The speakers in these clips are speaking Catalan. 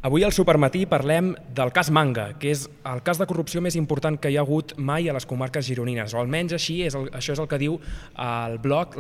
Avui al Supermatí parlem del cas Manga, que és el cas de corrupció més important que hi ha hagut mai a les comarques gironines, o almenys això és el que diu el blog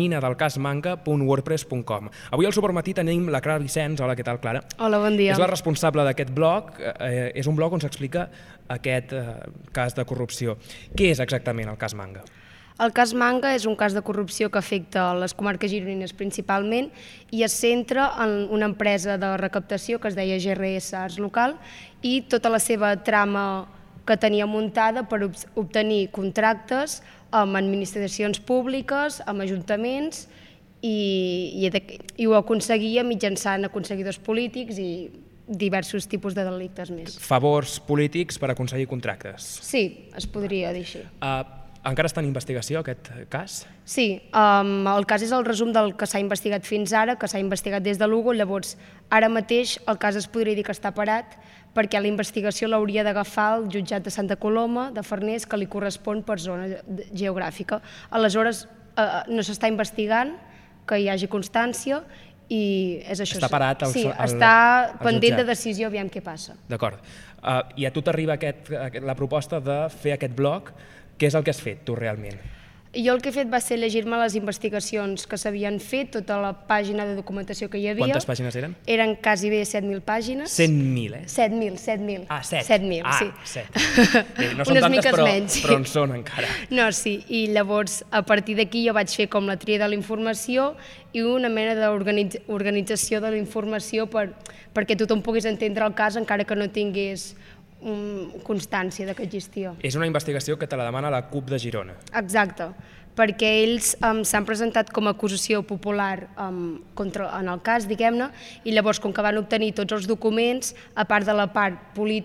lateranyinadelcasmanga.wordpress.com. Avui al Supermatí tenim la Clara Vicenç. Hola, què tal, Clara? Hola, bon dia. És la responsable d'aquest blog, és un blog on s'explica aquest cas de corrupció. Què és exactament el cas Manga? El cas Manga és un cas de corrupció que afecta les comarques gironines principalment i es centra en una empresa de recaptació que es deia GRS Arts Local i tota la seva trama que tenia muntada per obtenir contractes amb administracions públiques, amb ajuntaments i ho aconseguia mitjançant aconseguidors polítics i diversos tipus de delictes més. Favors polítics per aconseguir contractes. Sí, es podria dir així. Encara està en investigació aquest cas? Sí, el cas és el resum del que s'ha investigat fins ara, que s'ha investigat des de Lugo, llavors ara mateix el cas es podria dir que està parat perquè la investigació l'hauria d'agafar el jutjat de Santa Coloma, de Farners, que li correspon per zona geogràfica. Aleshores no s'està investigant, que hi hagi constància i és això. Està parat Sí, està pendent de decisió, aviam què passa. D'acord. I a tu t'arriba la proposta de fer aquest blog. Què és el que has fet tu realment? Jo el que he fet va ser llegir-me les investigacions que s'havien fet, tota la pàgina de documentació que hi havia. Quantes pàgines eren? Eren quasi bé 7.000 pàgines. 100.000, 7.000. Ah, 7. 7.000, sí. 7. No són tantes, però en són encara. No, sí, i llavors a partir d'aquí jo vaig fer com la tria de la informació i una mena d'organització de la informació perquè tothom pogués entendre el cas encara que no tingués constància que existia. És una investigació que te la demana la CUP de Girona. Exacte, perquè ells s'han presentat com a acusació popular en el cas, diguem-ne, i llavors, com que van obtenir tots els documents, a part de la part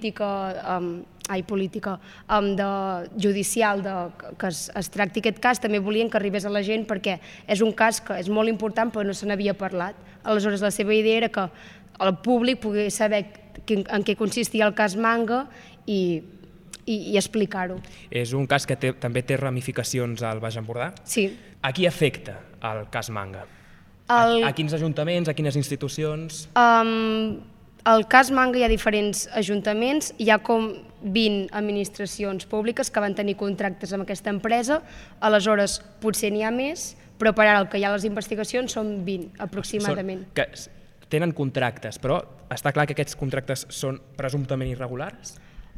judicial que es tracti aquest cas, també volien que arribés a la gent perquè és un cas que és molt important però no se n'havia parlat. Aleshores, la seva idea era que el públic pogués saber en què consistia el cas Manga i explicar-ho. És un cas que també té ramificacions al Baix Empordà? Sí. A qui afecta el cas Manga? A quins ajuntaments, a quines institucions? Al cas Manga hi ha diferents ajuntaments, hi ha com 20 administracions públiques que van tenir contractes amb aquesta empresa, aleshores potser n'hi ha més, però per ara el que hi ha a les investigacions són 20 aproximadament. Tenen contractes, però està clar que aquests contractes són presumptament irregulars?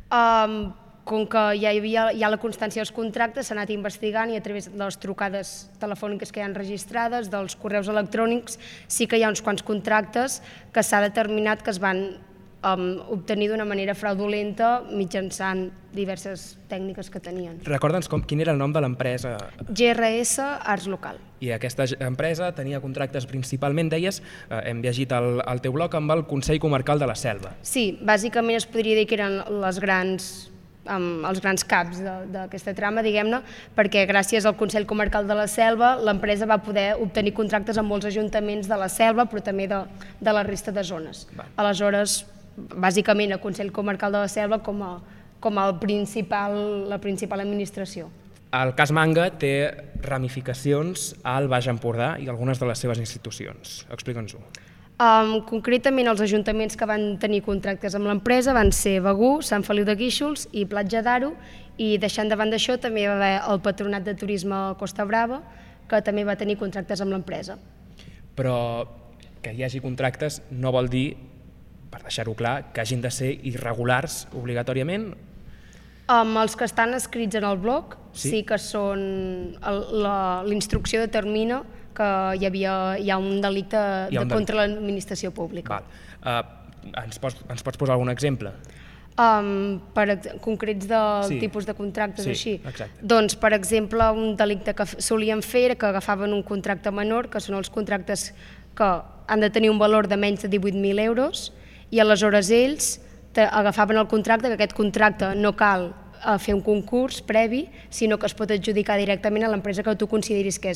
Com que hi ha la constància dels contractes, s'ha anat investigant i a través de les trucades telefòniques que hi ha registrades, dels correus electrònics, sí que hi ha uns quants contractes que s'ha determinat que es van obtenir d'una manera fraudulenta mitjançant diverses tècniques que tenien. Recorda'ns quin era el nom de l'empresa? GRS Arts Local. I aquesta empresa tenia contractes principalment, deies, hem llegit al teu blog, amb el Consell Comarcal de la Selva. Sí, bàsicament es podria dir que eren els grans caps d'aquesta trama, diguem-ne, perquè gràcies al Consell Comarcal de la Selva l'empresa va poder obtenir contractes amb molts ajuntaments de la Selva, però també de la resta de zones. Aleshores, bàsicament el Consell Comarcal de la Selva com la principal administració. El cas Manga té ramificacions al Baix Empordà i algunes de les seves institucions. Explica'ns-ho. Concretament, els ajuntaments que van tenir contractes amb l'empresa van ser Begur, Sant Feliu de Guíxols i Platja d'Aro, i deixant de banda això també va haver el Patronat de Turisme Costa Brava, que també va tenir contractes amb l'empresa. Però que hi hagi contractes no vol dir, per deixar-ho clar, que hagin de ser irregulars obligatòriament? Els que estan escrits en el blog sí que són... L'instrucció determina que hi ha un delicte contra l'administració pública. Ens pots posar algun exemple? Concrets de tipus de contractes així? Exacte. Doncs, per exemple, un delicte que solien fer era que agafaven un contracte menor, que són els contractes que han de tenir un valor de menys de 18.000 euros, i aleshores ells agafaven el contracte, que aquest contracte no cal fer un concurs previ, sinó que es pot adjudicar directament a l'empresa que tu consideris que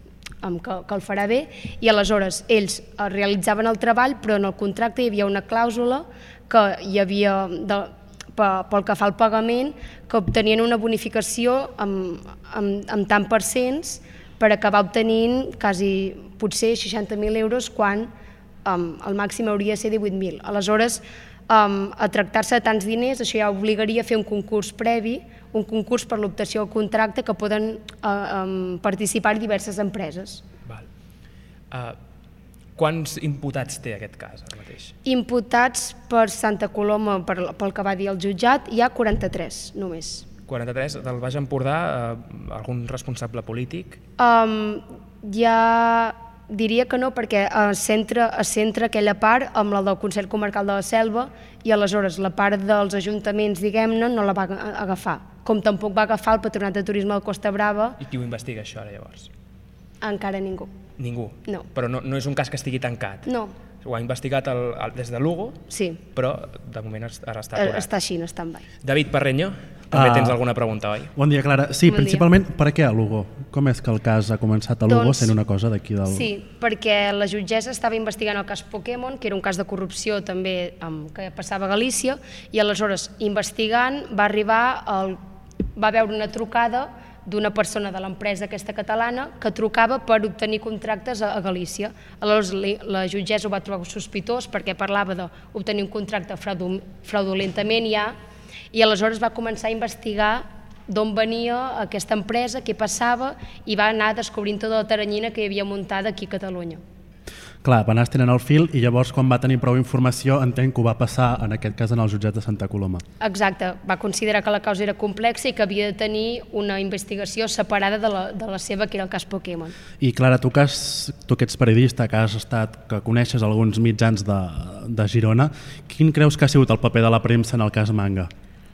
el farà bé, i aleshores ells realitzaven el treball, però en el contracte hi havia una clàusula que hi havia, pel que fa al pagament, que obtenien una bonificació amb tant % per acabar obtenint quasi potser 60.000 euros quan el màxim hauria de ser 18.000. Aleshores, a tractar-se de tants diners, això ja obligaria a fer un concurs previ, un concurs per l'obtenció del contracte que poden participar diverses empreses. Quants imputats té aquest cas ara mateix? Imputats per Santa Coloma, pel que va dir el jutjat, hi ha 43 només. 43, del Baix Empordà, algun responsable polític? Diria que no, perquè es centra aquella part amb la del Consell Comarcal de la Selva i aleshores la part dels ajuntaments, diguem-ne, no la va agafar, com tampoc va agafar el Patronat de Turisme de Costa Brava. I qui ho investiga això ara llavors? Encara ningú. Ningú? No. Però no és un cas que estigui tancat? No. Ho ha investigat des de Lugo, sí, però de moment ara està aturat. Està així, no està en ball. David Parreño, també tens alguna pregunta, oi? Bon dia, Clara. Sí, principalment, per què a Lugo? Com és que el cas ha començat a Lugo sent una cosa d'aquí del... Sí, perquè la jutgessa estava investigant el cas Pokémon, que era un cas de corrupció també que passava a Galícia, i aleshores, investigant, va veure una trucada d'una persona de l'empresa aquesta catalana que trucava per obtenir contractes a Galícia. Aleshores la jutgessa ho va trobar sospitós perquè parlava d'obtenir un contracte fraudulentament ja, i aleshores va començar a investigar d'on venia aquesta empresa, què passava, i va anar descobrint tota la taranyina que hi havia muntada aquí a Catalunya. Clar, va anar estirant el fil i llavors quan va tenir prou informació entenc que ho va passar en aquest cas en el jutjat de Santa Coloma. Exacte, va considerar que la causa era complexa i que havia de tenir una investigació separada de la seva, que era el cas Pokémon. I Clara, tu que ets periodista, que coneixes alguns mitjans de Girona, quin creus que ha sigut el paper de la premsa en el cas Manga?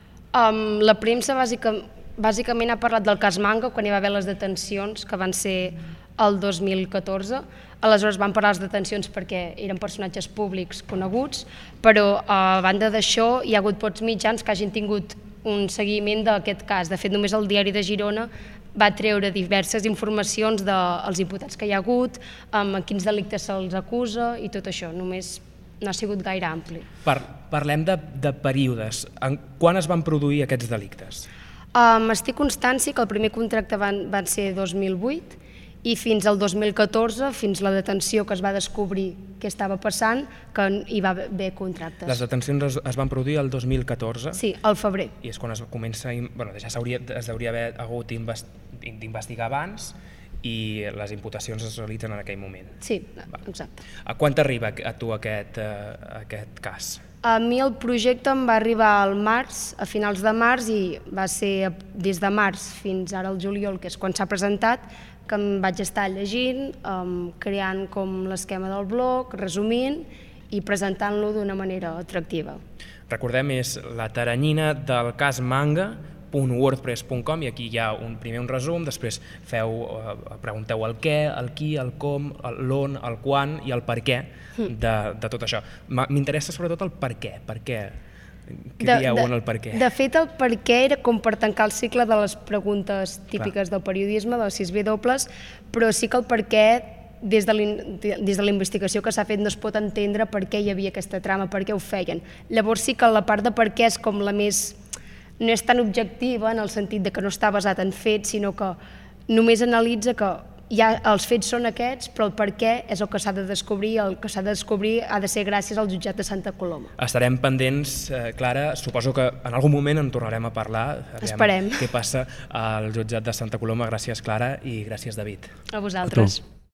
La premsa bàsicament ha parlat del cas Manga quan hi va haver les detencions, que van ser el 2014. Aleshores van parlar les detencions perquè eren personatges públics coneguts, però a banda d'això hi ha hagut pocs mitjans que hagin tingut un seguiment d'aquest cas. De fet, només el Diari de Girona va treure diverses informacions dels imputats que hi ha hagut, amb quins delictes se'ls acusa i tot això. Només no ha sigut gaire ampli. Parlem de períodes. Quan es van produir aquests delictes? Estic constància que el primer contracte van ser 2008 i fins al 2014, fins la detenció que es va descobrir què estava passant, que hi va haver contractes. Les detencions es van produir el 2014? Sí, al febrer. I és quan es comença... Ja es hauria haver hagut d'investigar abans i les imputacions es realitzen en aquell moment. Sí, exacte. A quan t'arriba a tu aquest cas? A mi el projecte em va arribar al març, a finals de març, i va ser des de març fins ara al juliol, que és quan s'ha presentat, que em vaig estar llegint, creant com l'esquema del blog, resumint i presentant-lo d'una manera atractiva. Recordem, és la taranyina del cas manga.wordpress.com i aquí hi ha primer un resum, després pregunteu el què, el qui, el com, l'on, el quan i el per què de tot això. M'interessa sobretot el per què. Què dieu en el per què? De fet, el per què era com per tancar el cicle de les preguntes típiques del periodisme, de les 6W, però sí que el per què, des de la investigació que s'ha fet, no es pot entendre per què hi havia aquesta trama, per què ho feien. Llavors sí que la part de per què és com la més... no és tan objectiva en el sentit de que no està basat en fets, sinó que només analitza que els fets són aquests, però el per què és el que s'ha de descobrir, el que s'ha de descobrir ha de ser gràcies al jutjat de Santa Coloma. Estarem pendents, Clara, suposo que en algun moment en tornarem a parlar. Esperem. Què passa al jutjat de Santa Coloma. Gràcies, Clara, i gràcies, David. A vosaltres.